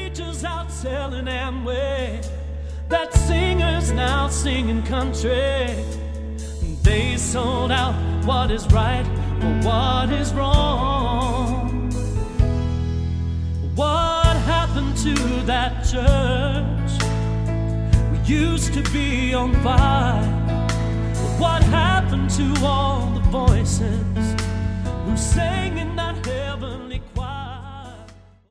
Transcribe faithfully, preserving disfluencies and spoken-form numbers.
preachers out selling Amway, that singers now singing country. They sold out what is right for what is wrong. What happened to that church? We used to be on fire. What happened to all the voices who sang in